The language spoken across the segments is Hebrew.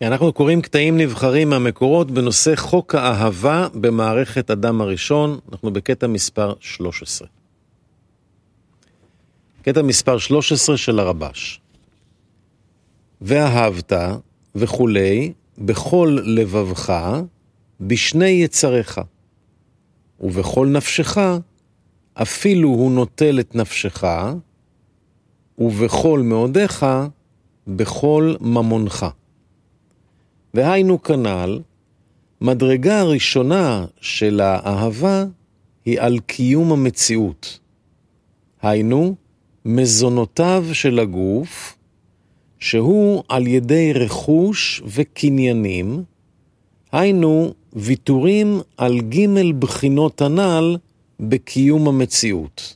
אנחנו קוראים קטעים נבחרים מהמקורות בנושא חוק האהבה במערכת אדם הראשון. אנחנו בקטע מספר 13. קטע מספר 13 של הרבש. ואהבת וכולי בכל לבבך בשני יצריך, ובכל נפשך אפילו הוא נוטל את נפשך, ובכל מאודיך בכל ממונך. והיינו כנ"ל, מדרגה הראשונה של האהבה היא על קיום המציאות. היינו מזונותיו של הגוף, שהוא על ידי רכוש וקניינים, היינו ויתורים על ג' בחינות הנ"ל בקיום המציאות.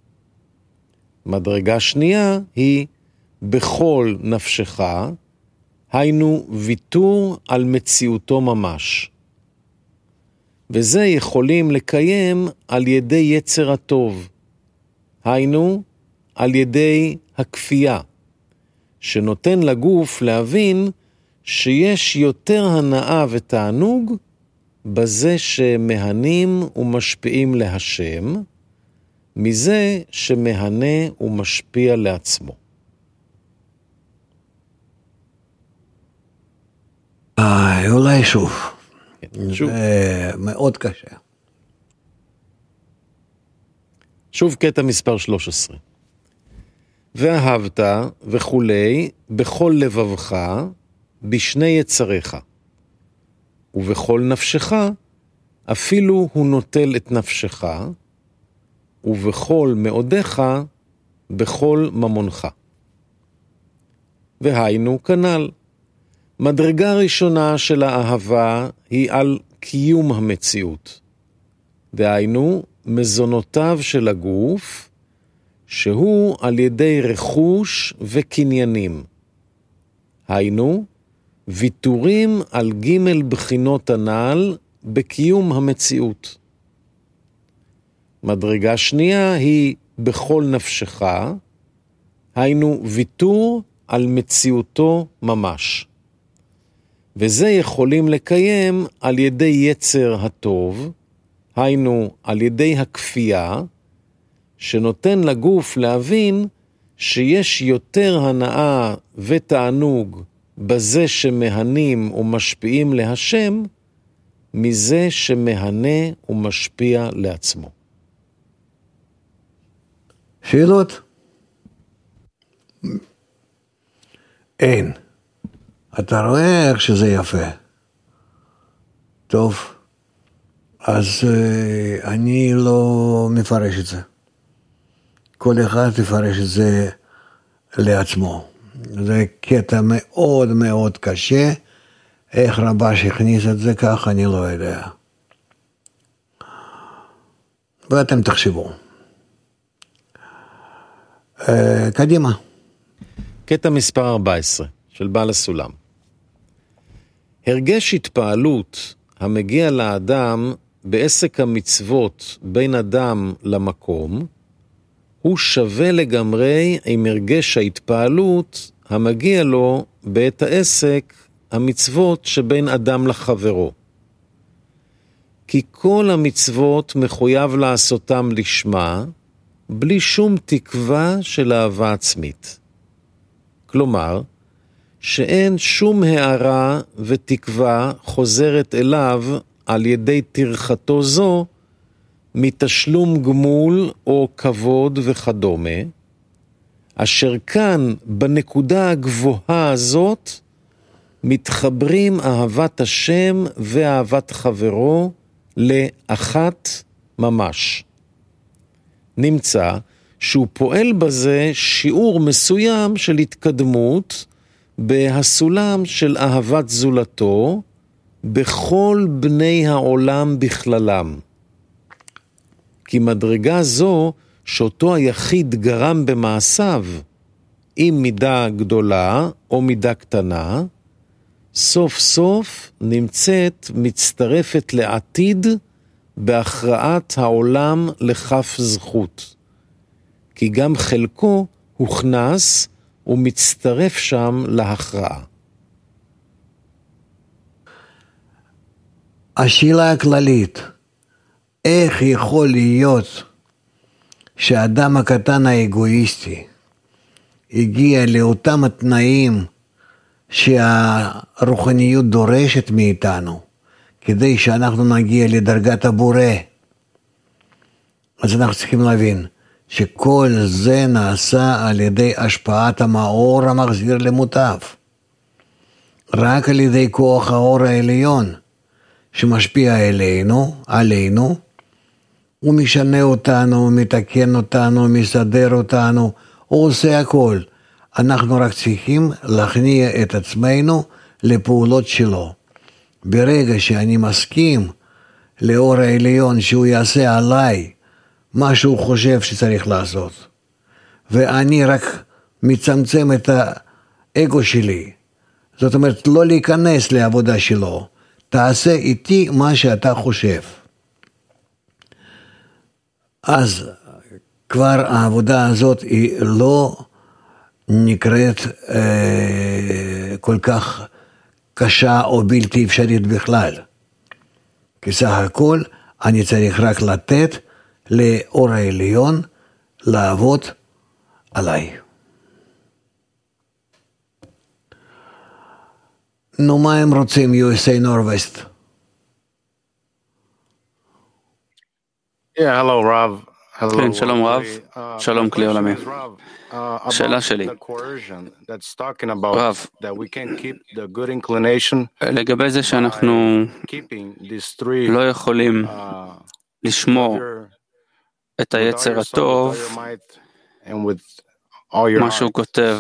מדרגה שנייה היא בכל נפשך, היינו ויתור על מציאותו ממש. וזה יכולים לקיים על ידי יצר הטוב, היינו על ידי הכפייה, שנותן לגוף להבין שיש יותר הנאה ותענוג בזה שמהנים ומשפיעים להשם, מזה שמהנה ומשפיע לעצמו. אולי שוב. שוב. זה מאוד קשה. שוב קטע מספר 13. ואהבת וכולי בכל לבבך בשני יצריך, ובכל נפשך אפילו הוא נוטל את נפשך, ובכל מאודיך בכל ממונך. והיינו כנ"ל, מדרגה ראשונה של האהבה היא על קיום המציאות. והיינו מזונותיו של הגוף, שהוא על ידי רכוש וקניינים. היינו ויתורים על ג' בחינות הנ"ל בקיום המציאות. מדרגה שנייה היא בכל נפשך, היינו ויתור על מציאותו ממש. וזה יכולים לקיים על ידי יצר הטוב, היינו על ידי הכפייה, שנותן לגוף להבין שיש יותר הנאה ותענוג בזה שמהנים ומשפיעים להשם, מזה שמהנה ומשפיע לעצמו. שאלות? אין. אתה רואה איך שזה יפה. טוב, אז אני לא מפרש את זה. כל אחד יפרש את זה לעצמו. זה קטע מאוד מאוד קשה. איך רבש הכניס את זה כך, אני לא יודע. ואתם תחשבו. קדימה. קטע מספר 14 של בעל הסולם. הרגש התפעלות המגיע לאדם בעסק המצוות בין אדם למקום, הוא שווה לגמרי עם הרגש ההתפעלות המגיע לו בעת העסק המצוות שבין אדם לחברו. כי כל המצוות מחויב לעשותם לשמה, בלי שום תקווה של אהבה עצמית. כלומר, שאין שום הערה ותקווה חוזרת אליו על ידי תרחתו זו, מתשלום גמול או כבוד וכדומה, אשר כאן בנקודה הגבוהה הזאת, מתחברים אהבת השם ואהבת חברו לאחת ממש. נמצא שהוא פועל בזה שיעור מסוים של התקדמות בהסולם של אהבת זולתו בכל בני העולם בכללם. כי מדרגה זו שאותו היחיד גרם במעשיו, אם מידה גדולה או מידה קטנה, סוף סוף נמצאת מצטרפת לעתיד בהכרעת העולם לכף זכות. כי גם חלקו הוכנס ומצטרף שם להכרעה. השאלה הכללית, איך יכול להיות שהאדם הקטן האגואיסטי הגיע לאותם התנאים שהרוחניות דורשת מאיתנו, כדי שאנחנו נגיע לדרגת הבורא. אז אנחנו צריכים להבין שכל זה נעשה על ידי השפעת המאור המחזיר למוטב. רק על ידי כוח האור העליון שמשפיע עלינו, הוא משנה אותנו, מתקן אותנו, מסדר אותנו, הוא עושה הכל. אנחנו רק צריכים להכניע את עצמנו לפעולות שלו. ברגע שאני מסכים לאור העליון שהוא יעשה עליי מה שהוא חושב שצריך לעשות, ואני רק מצמצם את האגו שלי, זאת אומרת לא להיכנס לעבודה שלו, תעשה איתי מה שאתה חושב. אז כבר העבודה הזאת היא לא נקראת כל כך קשה או בלתי אפשרית בכלל. כי סך הכל אני צריך רק לתת לאור העליון לעבוד עליי. נו, מה הם רוצים USA Northwest? hello, Rav. כן, שלום רב, שלום כלי עולמי. שאלה שלי, רב, לגבי זה שאנחנו לא יכולים לשמור את היצר הטוב, מה שהוא כותב,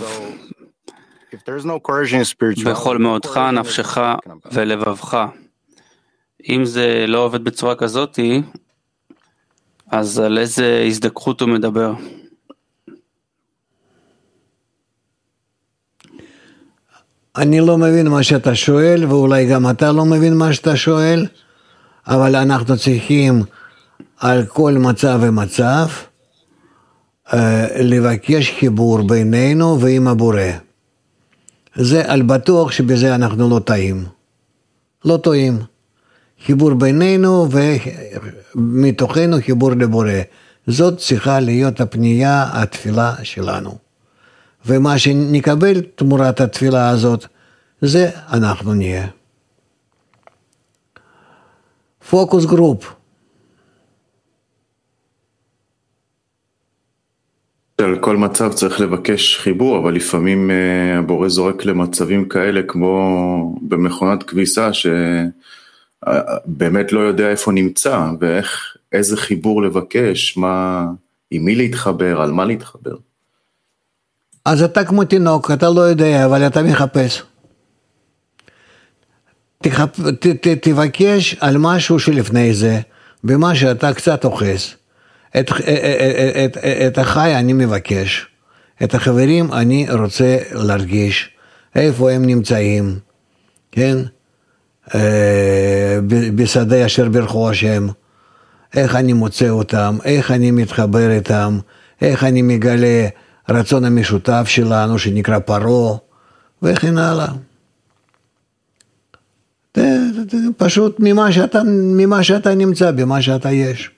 בכל מאודך, נפשך ולבבך. אם זה לא עובד בצורה כזאת, אז על איזה הזדככות הוא מדבר? אני לא מבין מה שאתה שואל, ואולי גם אתה לא מבין מה שאתה שואל, אבל אנחנו צריכים על כל מצב ומצב לבקש חיבור בינינו ועם הבורא. זה על בטוח שבזה אנחנו לא טועים. לא טועים. חיבור בינינו ומתוכנו חיבור לבורא. זאת צריכה להיות הפנייה, התפילה שלנו. ומה שנקבל תמורת התפילה הזאת, זה אנחנו נהיה. פוקוס גרופ. על כל מצב צריך לבקש חיבור, אבל לפעמים הבורא זורק למצבים כאלה כמו במכונת כביסה שבאמת לא יודע איפה נמצא ואיזה חיבור לבקש, עם מי להתחבר, על מה להתחבר. אז אתה כמו תינוק, אתה לא יודע, אבל אתה מחפש. תבקש על משהו שלפני זה, במה שאתה קצת אוחז. את החי אני מבקש, את החברים אני רוצה להרגיש, איפה הם נמצאים, כן? בשדה אשר ברכו השם, איך אני מוצא אותם, איך אני מתחבר איתם, איך אני מגלה רצון המשותף שלנו שנקרא פרו, וכן הלאה. פשוט ממה שאתה נמצא, במה שאתה יש.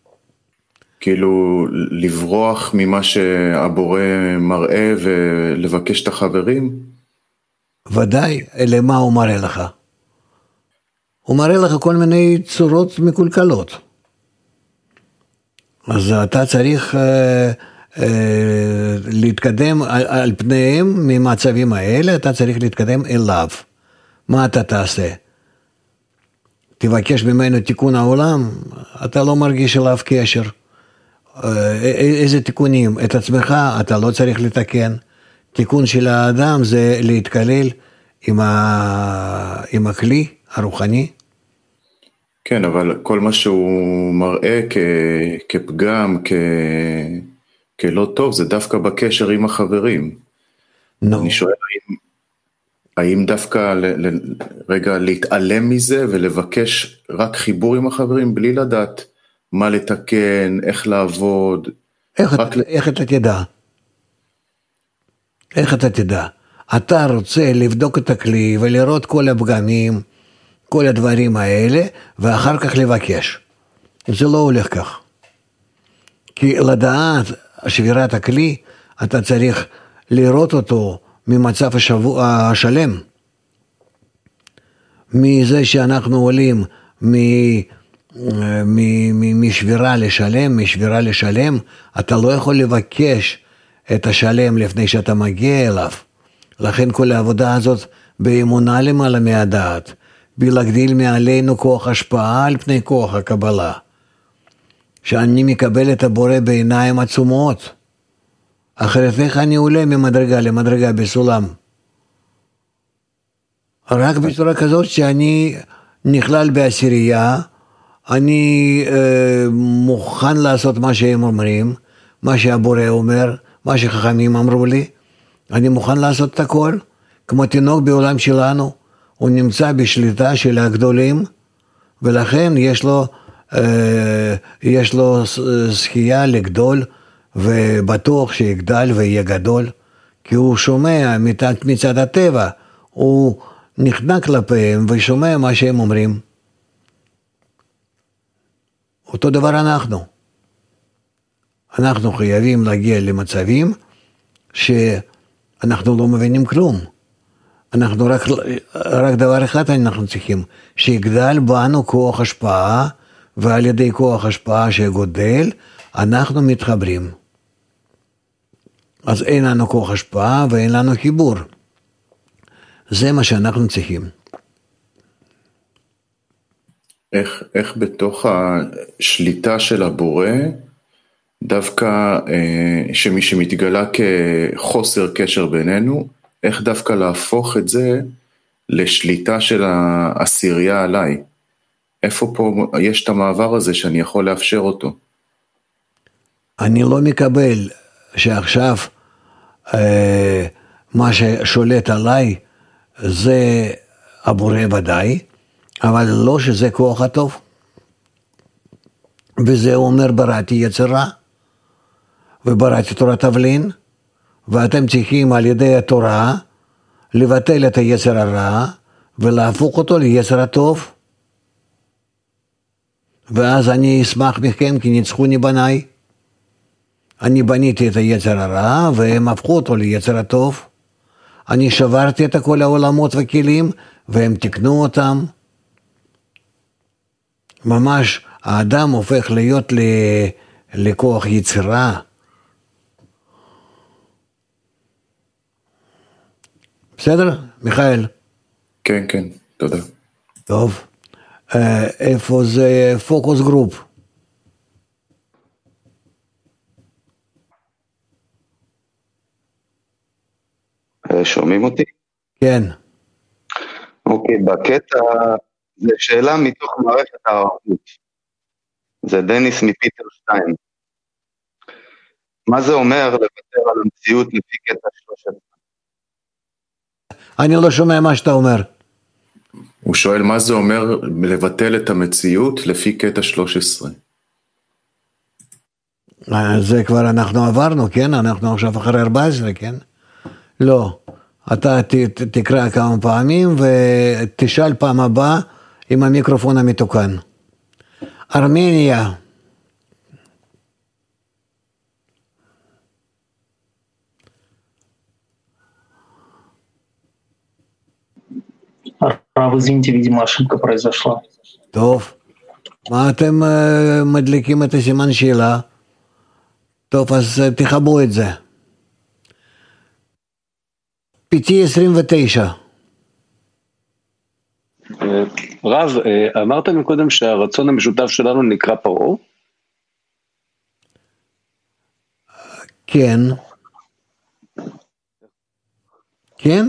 כאילו לברוח ממה שהבורא מראה ולבקש את החברים? ודאי, למה הוא מראה לך? הוא מראה לך כל מיני צורות מקולקלות. אז אתה צריך להתקדם על פניהם ממצבים האלה, אתה צריך להתקדם אליו. מה אתה תעשה? תבקש ממנו תיקון העולם, אתה לא מרגיש אליו קשר. איזה תיקונים? את עצמך אתה לא צריך לתקן. תיקון של האדם זה להתקלל עם הכלי הרוחני. כן, אבל כל מה שהוא מראה כפגם, כלא טוב, זה דווקא בקשר עם החברים. אני שואל, האם דווקא רגע להתעלם מזה ולבקש רק חיבור עם החברים בלי לדעת מה לתקן, איך לעבוד? איך אתה תדע? איך אתה תדע? אתה רוצה לבדוק את הכלי ולראות כל הפגמים, כל הדברים האלה, ואחר כך לבקש. זה לא הולך כך. כי לדעת שבירת הכלי, אתה צריך לראות אותו ממצב השלם. מזה שאנחנו עולים משבירה לשלם, משבירה לשלם, אתה לא יכול לבקש את השלם לפני שאתה מגיע אליו. לכן כל העבודה הזאת באמונה למעלה מהדעת, בלהגדיל מעלינו כוח השפעה על פני כוח הקבלה. שאני מקבל את הבורא בעיניים עצומות. אחרת איך אני עולה ממדרגה למדרגה בסולם? רק בצורה כזאת שאני נכלל בעשירייה, אני מוכן לעשות מה שהם אומרים, מה שהבורא אומר, מה שחכמים אמרו לי, אני מוכן לעשות את הכל, כמו תינוק בעולם שלנו, הוא נמצא בשליטה של הגדולים, ולכן יש לו זכייה לגדול, ובטוח שיגדל ויהיה גדול, כי הוא שומע מצד הטבע, הוא נכנע כלפיהם ושומע מה שהם אומרים. אותו דבר אנחנו חייבים להגיע למצבים שאנחנו לא מבינים כלום. אנחנו רק דבר אחד אנחנו צריכים, שיגדל בנו כוח השפעה, ועל ידי כוח השפעה שגודל, אנחנו מתחברים. אז אין לנו כוח השפעה ואין לנו חיבור. זה מה שאנחנו צריכים. איך בתוך השליטה של הבורא, דווקא שמי שמתגלה כחוסר קשר בינינו, איך דווקא להפוך את זה לשליטה של העשירייה עליי? איפה פה יש את המעבר הזה שאני יכול לאפשר אותו? אני לא מקבל שעכשיו מה ששולט עליי זה הבורא ודאי, אבל לא שזה כוח הטוב. וזה אומר בראתי יצר רע, ובראתי תורת תבלין, ואתם צריכים על ידי התורה לבטל את היצר הרע, ולהפוך אותו ליצר הטוב. ואז אני אשמח מכם כי ניצחוני בניי. אני בניתי את היצר הרע והם הפכו אותו ליצר הטוב. אני שברתי את כל העולמות וכלים והם תקנו אותם. ממש האדם הופך להיות לכוח יצירה. בסדר, מיכאל? כן, כן, תודה. טוב. איפה זה פוקוס גרופ? שומעים אותי? כן. אוקיי, בקטע, זה שאלה מתוך מערכת הערבות. זה דניס מפיטר 2. מה זה אומר לוותר על המציאות לפי קטע 13? אני לא שומע מה שאתה אומר. הוא שואל מה זה אומר לבטל את המציאות לפי קטע 13. זה כבר אנחנו עברנו, כן? אנחנו עכשיו אחרי 14, כן? לא. אתה תקרא כמה פעמים ותשאל פעם הבאה עם המיקרופון המתוקן. ארמניה. Рав, извините, видимо, ошибка произошла. טוב. מה אתם מדליקים את הסימן שאלה? טוב, אז תחברו את זה. פיתי 29. רב, אמרת מקודם שהרצון המשותף שלנו נקרא פרעה? כן. כן?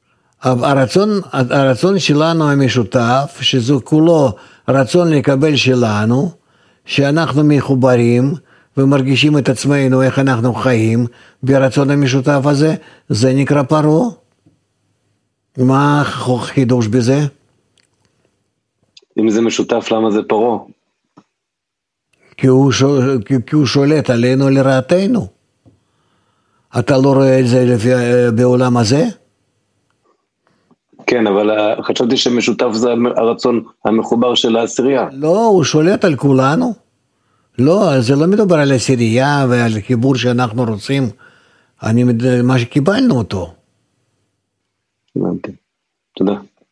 הרצון שלנו המשותף, שזו כולו רצון לקבל שלנו, שאנחנו מחוברים ומרגישים את עצמנו איך אנחנו חיים ברצון המשותף הזה, זה נקרא פרעה. מה החידוש בזה? אם זה משותף, למה זה פרעה? כי הוא שולט עלינו לרעתנו. אתה לא רואה את זה בעולם הזה? כן, אבל חשבתי שמשותף זה הרצון המחובר של העשירייה. לא, הוא שולט על כולנו. לא, זה לא מדובר על עשירייה ועל חיבור שאנחנו רוצים, מה שקיבלנו אותו. הבנתי. תודה.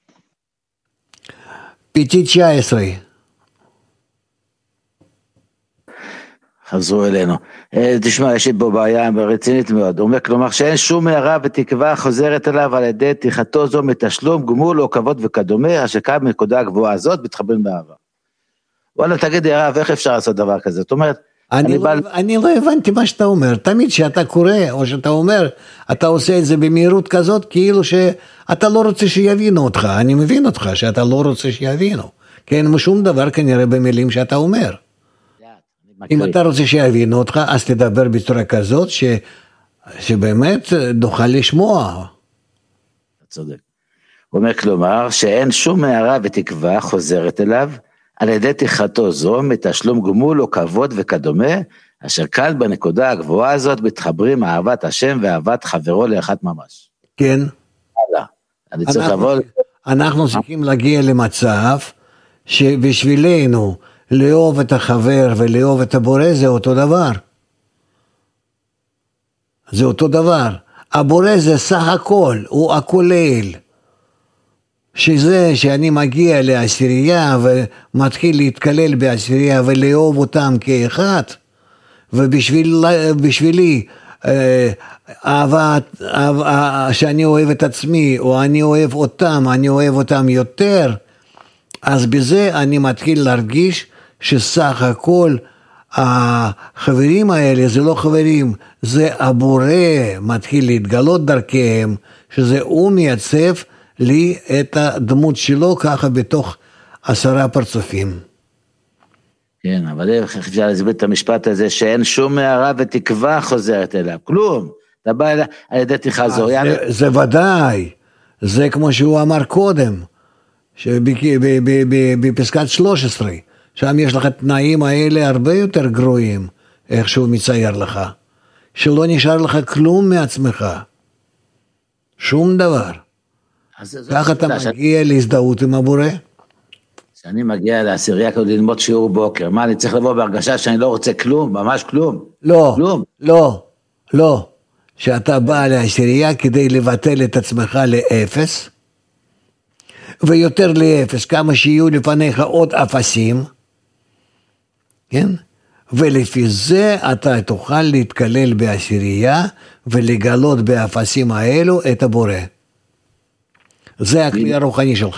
פיטי 19. חזרו אלינו. תשמע, יש לי פה בעיה רצינית מאוד. הוא אומר, כלומר, שאין שום הערה ותקווה חוזרת אליו על ידי תיחתו זו מתשלום, גמול או כבוד וכדומה, אשר קם בנקודה הגבוהה הזאת, מתחברים באהבה. וואלה, תגיד, הרב, איך אפשר לעשות דבר כזה? זאת אומרת, אני לא הבנתי מה שאתה אומר. תמיד שאתה קורא, או שאתה אומר, אתה עושה את זה במהירות כזאת, כאילו שאתה לא רוצה שיבינו אותך. אני מבין אותך, שאתה לא רוצה שיבינו. כי אין שום דבר כנראה במילים שאתה אומר. אם אתה רוצה שיבינו אותך, אז תדבר בצורה כזאת, שבאמת נוכל לשמוע. אתה צודק. הוא אומר, כלומר, שאין שום הערה ותקווה חוזרת אליו, על ידי תיחתו זו, מתשלום גמול או כבוד וכדומה, אשר קל בנקודה הגבוהה הזאת, מתחברים אהבת השם ואהבת חברו לאחת ממש. כן. הלאה. אני צריך לבוא... אנחנו צריכים להגיע למצב, שבשבילנו, לאהוב את החבר ולאהוב את הבורא, זה אותו דבר. זה אותו דבר. הבורא זה סך הכל, הוא הכולל. שזה שאני מגיע לעשירייה ומתחיל להתקלל בעשירייה ולאהוב אותם כאחד, ובשבילי אהבה שאני אוהב את עצמי, או אני אוהב אותם יותר, אז בזה אני מתחיל להרגיש שסך הכל החברים האלה זה לא חברים, זה הבורא מתחיל להתגלות דרכיהם, שזה הוא מייצב לי את הדמות שלו ככה בתוך 10 פרצופים. כן, אבל איך אפשר להסביר את המשפט הזה שאין שום הערה ותקווה חוזרת אליו, כלום, אתה בא אליו על ידי תחזור. זה ודאי, זה כמו שהוא אמר קודם, בפסקת 13, שם יש לך תנאים האלה הרבה יותר גרועים, איך שהוא מצייר לך, שלא נשאר לך כלום מעצמך, שום דבר. ככה אתה מגיע להזדהות עם הבורא? כשאני מגיע לעשירייה כדי ללמוד שיעור בוקר, מה, אני צריך לבוא בהרגשה שאני לא רוצה כלום, ממש כלום? לא, כלום. לא. שאתה בא לעשירייה כדי לבטל את עצמך לאפס, ויותר לאפס, כמה שיהיו לפניך עוד אפסים, כן? ולפי זה אתה תוכל להתקלל בעשירייה, ולגלות באפסים האלו את הבורא. זה הכלי הרוחני שלך.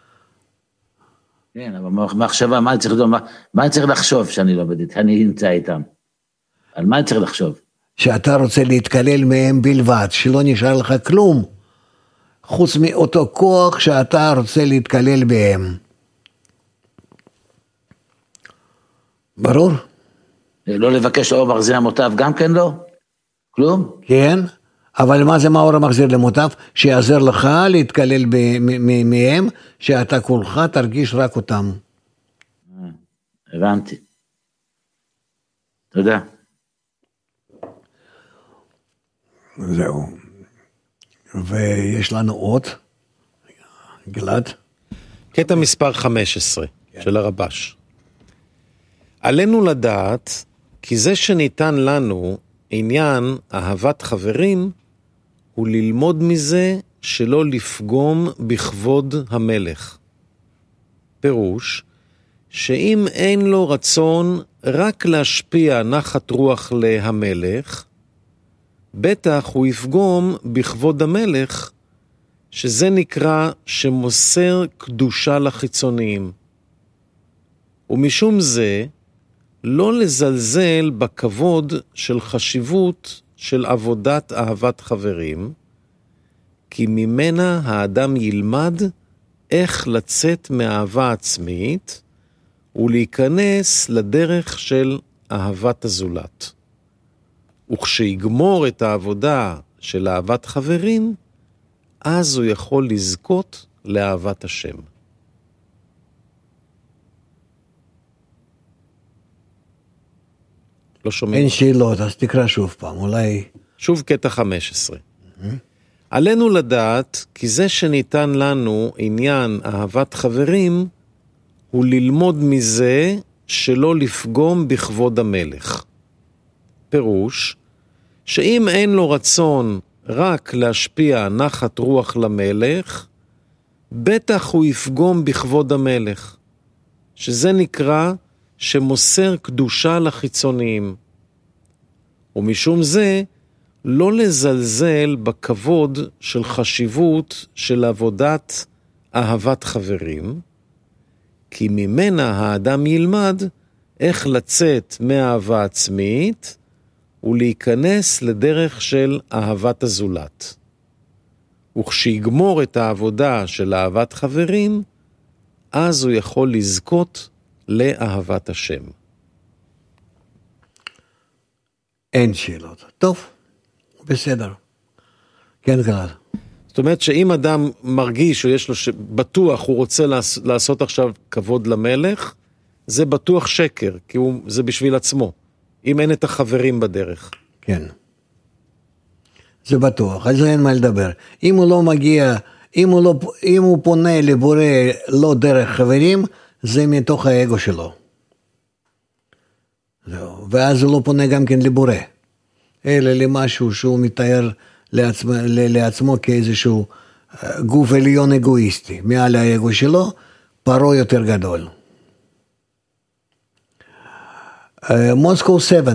כן, אבל מחשבה, מה אני צריך לחשוב שאני לא בדית, אני נמצא איתם? על מה אני צריך לחשוב? שאתה רוצה להתקלל מהם בלבד, שלא נשאר לך כלום, חוץ מאותו כוח שאתה רוצה להתקלל בהם. ברור? לא לבקש אור מחזיר למוטב, גם כן לא? כלום? כן, אבל מה זה מאור המחזיר למוטב? שיעזר לך להתקלל מהם, שאתה כולך תרגיש רק אותם. הבנתי. תודה. זהו. ויש לנו עוד, גלעד. קטע מספר 15 של הרבש. עלינו לדעת כי זה שניתן לנו עניין אהבת חברים, הוא ללמוד מזה שלא לפגום בכבוד המלך. פירוש, שאם אין לו רצון רק להשפיע נחת רוח להמלך, בטח הוא יפגום בכבוד המלך, שזה נקרא שמוסר קדושה לחיצוניים. ומשום זה, לא לזלזל בכבוד של חשיבות של עבודת אהבת חברים, כי ממנה האדם ילמד איך לצאת מאהבה עצמית, ולהיכנס לדרך של אהבת הזולת. וכשיגמור את העבודה של אהבת חברים, אז הוא יכול לזכות לאהבת השם. לא שומעים. אין שאלות, אז תקרא שוב פעם, אולי... שוב קטע 15. עלינו לדעת כי זה שניתן לנו עניין אהבת חברים, הוא ללמוד מזה שלא לפגום בכבוד המלך. פירוש, שאם אין לו רצון רק להשפיע נחת רוח למלך, בטח הוא יפגום בכבוד המלך, שזה נקרא שמוסר קדושה לחיצוניים. ומשום זה, לא לזלזל בכבוד של חשיבות של עבודת אהבת חברים, כי ממנה האדם ילמד איך לצאת מאהבה עצמית ולהיכנס לדרך של אהבת הזולת. וכשיגמור את העבודה של אהבת חברים, אז הוא יכול לזכות לאהבת השם. אין שאלות. טוב, בסדר. כן, קראת. זאת אומרת שאם אדם מרגיש או יש לו בטוח הוא רוצה לעשות עכשיו כבוד למלך, זה בטוח שקר, כי זה בשביל עצמו, אם אין את החברים בדרך. כן. זה בטוח, אז אין מה לדבר. אם הוא לא מגיע, אם הוא פונה לבורא לא דרך חברים, זה מתוך האגו שלו. זהו. ואז הוא לא פונה גם כן לבורא, אלא למשהו שהוא מתאר לעצמו כאיזשהו גוף עליון אגואיסטי, מעל האגו שלו, פרו יותר גדול. מוסקו 7.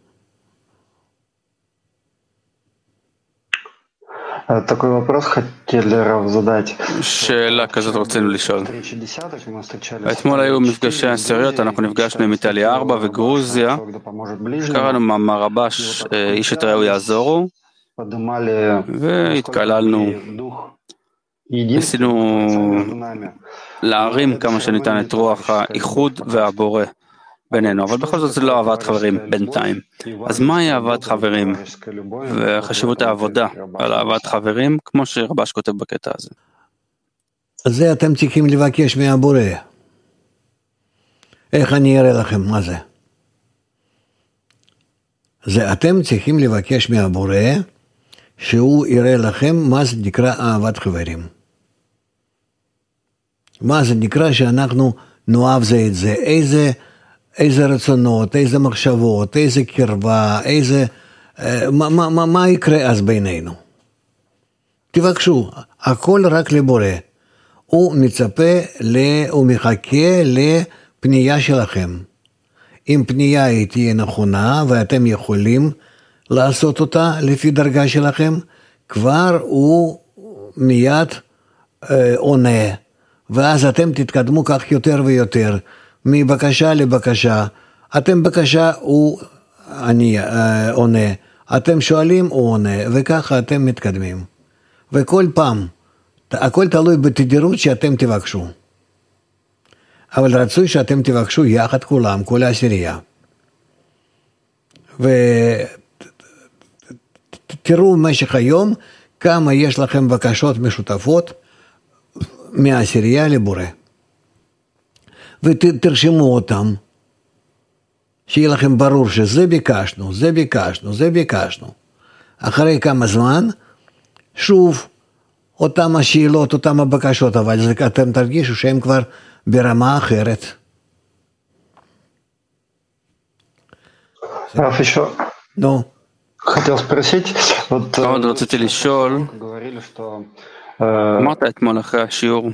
Такой вопрос хотели Рав задать. שאלה כזאת רצינו לשאול. אתמול היו מפגשי העשיריות, אנחנו נפגשנו עם איטליה 4 וגרוזיה, קראנו מאמר רבש, איש את רעהו יעזורו, והתקללנו, ניסינו להרים כמה שניתן את רוח האיחוד והבורא בינינו, אבל בכל זאת זה לא אהבת חברים בינתיים. אז מהי אהבת חברים וחשיבות העבודה על אהבת חברים, כמו שרבש כותב בקטע הזה? זה אתם צריכים לבקש מהבורא. איך אני אראה לכם מה זה? זה אתם צריכים לבקש מהבורא שהוא יראה לכם מה זה נקרא אהבת חברים. מה זה נקרא שאנחנו נאהב זה את זה, איזה רצונות, איזה מחשבות, איזה קרבה, מה יקרה אז בינינו? תבקשו, הכל רק לבורא. הוא מצפה, הוא מחכה לפנייה שלכם. אם פנייה היא תהיה נכונה ואתם יכולים לעשות אותה לפי דרגה שלכם, כבר הוא מיד עונה, ואז אתם תתקדמו כך יותר ויותר, מבקשה לבקשה. אתם בקשה, אני עונה, אתם שואלים, הוא עונה, וככה אתם מתקדמים. וכל פעם, הכל תלוי בתדירות שאתם תבקשו. אבל רצוי שאתם תבקשו יחד כולם, כל העשירייה. ותראו במשך היום כמה יש לכם בקשות משותפות מהעשירייה לבורא. ותרשמו אותם, שיהיה לכם ברור שזה ביקשנו, זה ביקשנו, זה ביקשנו. אחרי כמה זמן, שוב, אותם השאלות, אותם הבקשות, אבל אתם תרגישו שהם כבר ברמה אחרת. Раф, еще хотел спросить, вот עוד רציתי לשאול, אמרת אתמול אחרי השיעור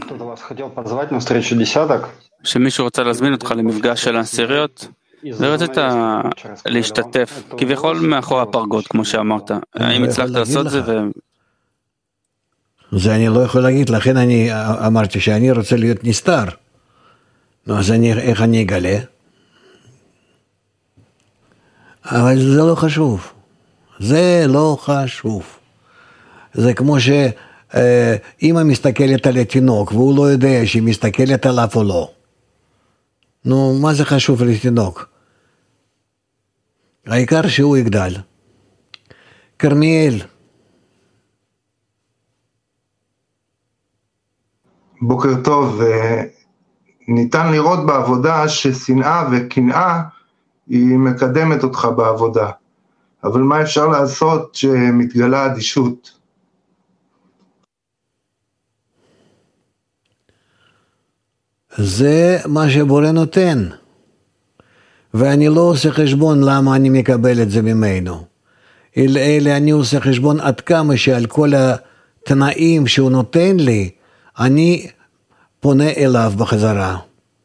שמישהו רוצה להזמין אותך למפגש של העשיריות ורצית להשתתף כביכול מאחורי הפרגוד כמו שאמרת, האם הצלחת לעשות זה? זה אני לא יכול להגיד, לכן אני אמרתי שאני רוצה להיות נסתר. אז איך אני אגלה? אבל זה לא חשוב. זה לא חשוב. זה כמו שאמא מסתכלת על התינוק, והוא לא יודע שהיא מסתכלת עליו או לא. נו, מה זה חשוב לתינוק? העיקר שהוא יגדל. כרמיאל. בוקר טוב. ניתן לראות בעבודה ששנאה וקנאה היא מקדמת אותך בעבודה. אבל מה אפשר לעשות שמתגלה אדישות? זה מה שבורא נותן. ואני לא עושה חשבון למה אני מקבל את זה ממנו. אלא אני עושה חשבון עד כמה שעל כל התנאים שהוא נותן לי, אני פונה אליו בחזרה.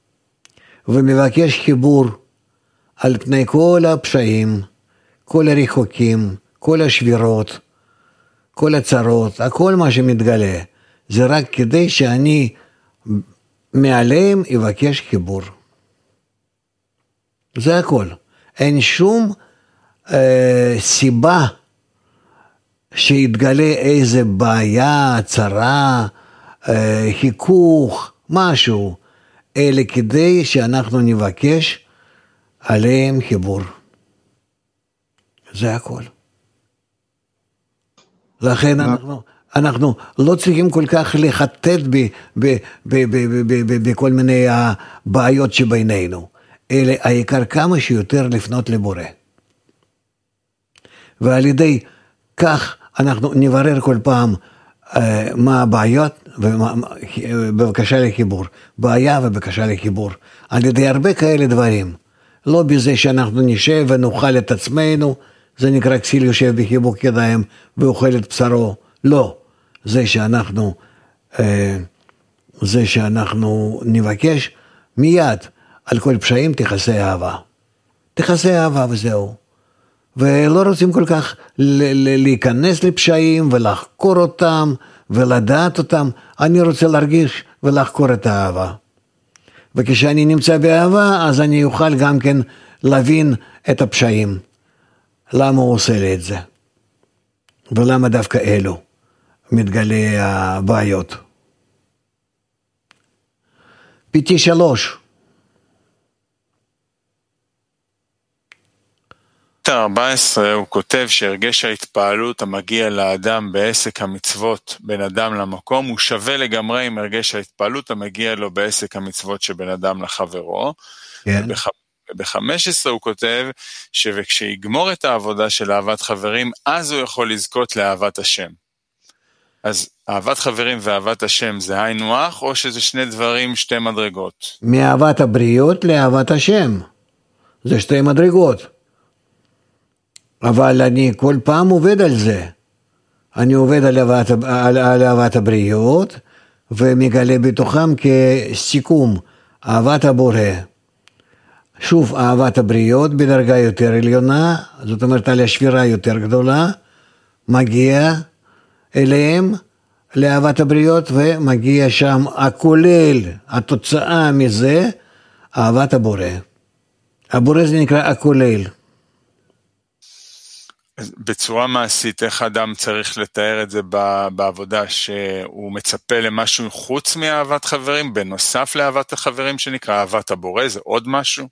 ומבקש חיבור על פני כל הפשעים, כל הרחוקים, כל השבירות, כל הצרות, הכל מה שמתגלה. זה רק כדי שאני מעליהם אבקש חיבור. זה הכל. אין שום סיבה שיתגלה איזה בעיה, צרה, חיכוך, משהו, אלא כדי שאנחנו נבקש עליהם חיבור. זה הכל. לכן אנחנו לא צריכים כל כך לחטט בכל מיני הבעיות שבינינו, אלא העיקר כמה שיותר לפנות לבורא. ועל ידי כך אנחנו נברר כל פעם מה הבעיות ובבקשה לחיבור, בעיה ובבקשה לחיבור, על ידי הרבה כאלה דברים, לא בזה שאנחנו נשב ונאכל את עצמנו, זה נקרא כסיל יושב בחיבוק ידיים ואוכל את בשרו, לא, זה שאנחנו נבקש מיד על כל פשעים תכסה אהבה, תכסה אהבה וזהו. ולא רוצים כל כך להיכנס לפשעים ולחקור אותם ולדעת אותם, אני רוצה להרגיש ולחקור את האהבה. וכשאני נמצא באהבה, אז אני אוכל גם כן להבין את הפשעים. למה הוא עושה לי את זה? ולמה דווקא אלו מתגלה הבעיות? פיתי 3. 14 הוא כותב שהרגש ההתפעלות המגיע לאדם בעסק המצוות בין אדם למקום הוא שווה לגמרי עם הרגש ההתפעלות המגיע לו בעסק המצוות שבין אדם לחברו. כן. ב-15 הוא כותב שכשיגמור את העבודה של אהבת חברים אז הוא יכול לזכות לאהבת השם. אז אהבת חברים ואהבת השם זה היינו אח או שזה שני דברים, שתי מדרגות? מאהבת הבריות לאהבת השם. זה שתי מדרגות. אבל אני כל פעם עובד על זה. אני עובד על אהבת הבריות, ומגלה בתוכם כסיכום, אהבת הבורא. שוב, אהבת הבריות בדרגה יותר עליונה, זאת אומרת על השבירה יותר גדולה, מגיע אליהם לאהבת הבריות, ומגיע שם הכולל, התוצאה מזה, אהבת הבורא. הבורא זה נקרא הכולל. בצורה מעשית, איך אדם צריך לתאר את זה בעבודה, שהוא מצפה למשהו חוץ מאהבת חברים, בנוסף לאהבת החברים שנקרא אהבת הבורא, זה עוד משהו?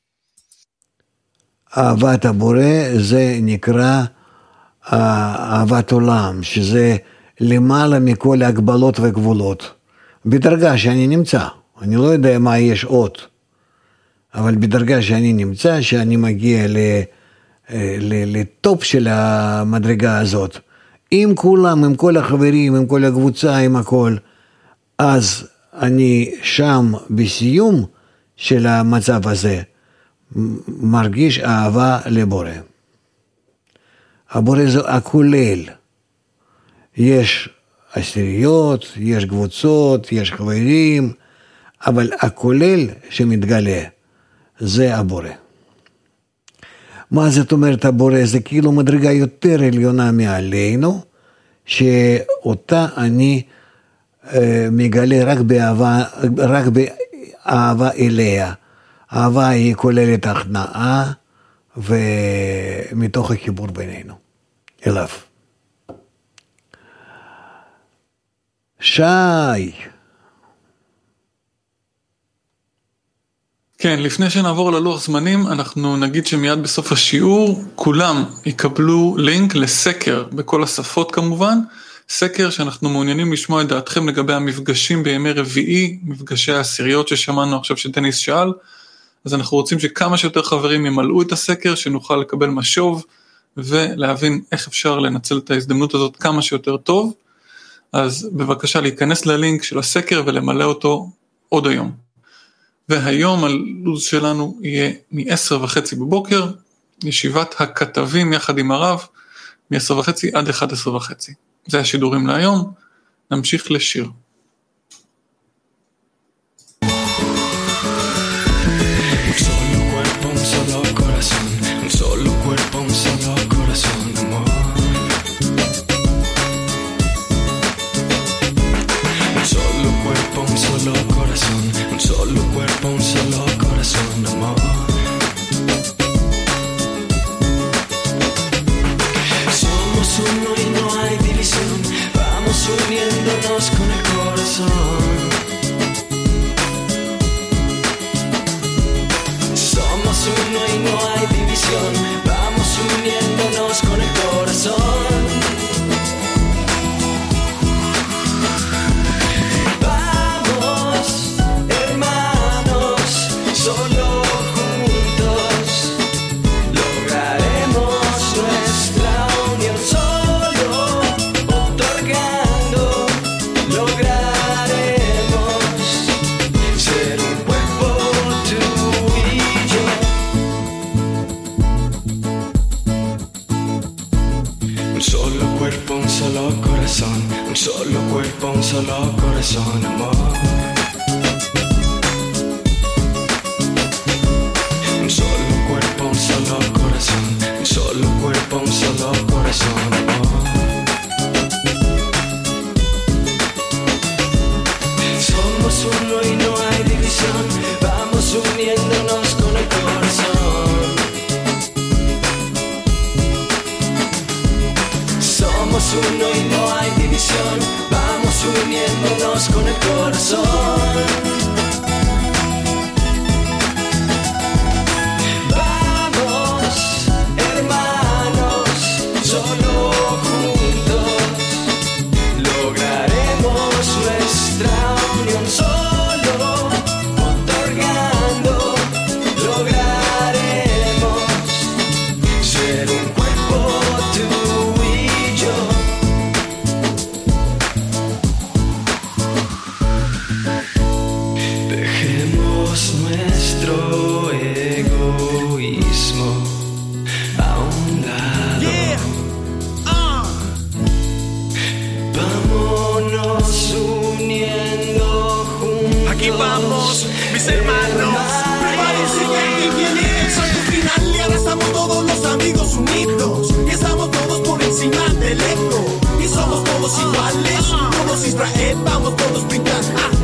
אהבת הבורא זה נקרא אהבת עולם, שזה למעלה מכל ההגבלות וגבולות. בדרגה שאני נמצא, אני לא יודע מה יש עוד, אבל בדרגה שאני נמצא, שאני מגיע לטופ של המדרגה הזאת, עם כולם, עם כל החברים, עם כל הקבוצה, עם הכל, אז אני שם בסיום של המצב הזה, מרגיש אהבה לבורא. הבורא זה הכולל. יש עשיריות, יש קבוצות, יש חברים, אבל הכולל שמתגלה, זה הבורא. מה זאת אומרת הבורא? זה כאילו מדרגה יותר עליונה מעלינו, שאותה אני מגלה רק באהבה אליה. אהבה היא כוללת הכנעה ומתוך החיבור בינינו אליו. שי. כן, לפני שנעבור ללוח זמנים, אנחנו נגיד שמיד בסוף השיעור, כולם יקבלו לינק לסקר, בכל השפות כמובן, סקר שאנחנו מעוניינים לשמוע את דעתכם לגבי המפגשים בימי רביעי, מפגשי העשיריות ששמענו עכשיו שדניס שאל, אז אנחנו רוצים שכמה שיותר חברים ימלאו את הסקר, שנוכל לקבל משוב, ולהבין איך אפשר לנצל את ההזדמנות הזאת כמה שיותר טוב, אז בבקשה להיכנס ללינק של הסקר ולמלא אותו עוד היום. והיום הלו"ז שלנו יהיה מ-10:30 בבוקר, ישיבת הכתבים יחד עם הרב, מ-10:30 עד 11:30. זה השידורים להיום, נמשיך לשיר. Un solo cuerpo, un solo corazón, amor. Somos uno y no hay división, vamos uniéndonos con el corazón. Somos uno y no hay división, vamos uniéndonos con el corazón. Solo juntos lograremos nuestra unión, solo otorgando lograremos ser un cuerpo tú y yo. Un solo cuerpo, un solo corazón, un solo cuerpo, un solo corazón, amor. Un solo cuerpo, un solo corazón, un solo cuerpo, un solo corazón, amor. Somos uno y no hay división, vamos uniéndonos con el corazón. Somos uno y no hay división, vamos uniéndonos con el corazón. Solo juntos lograremos nuestra unión, solo otorgando lograremos ser un cuerpo tú y yo. Dejemos nuestro egoísmo a un lado. Vámonos uniendo juntos. Aquí vamos, mis hermanos. Prepárense que aquí viene el salto final. Y ahora estamos todos los amigos unidos. Y estamos todos por encima del ego. Y somos todos iguales. Todos Israel, vamos todos brindar.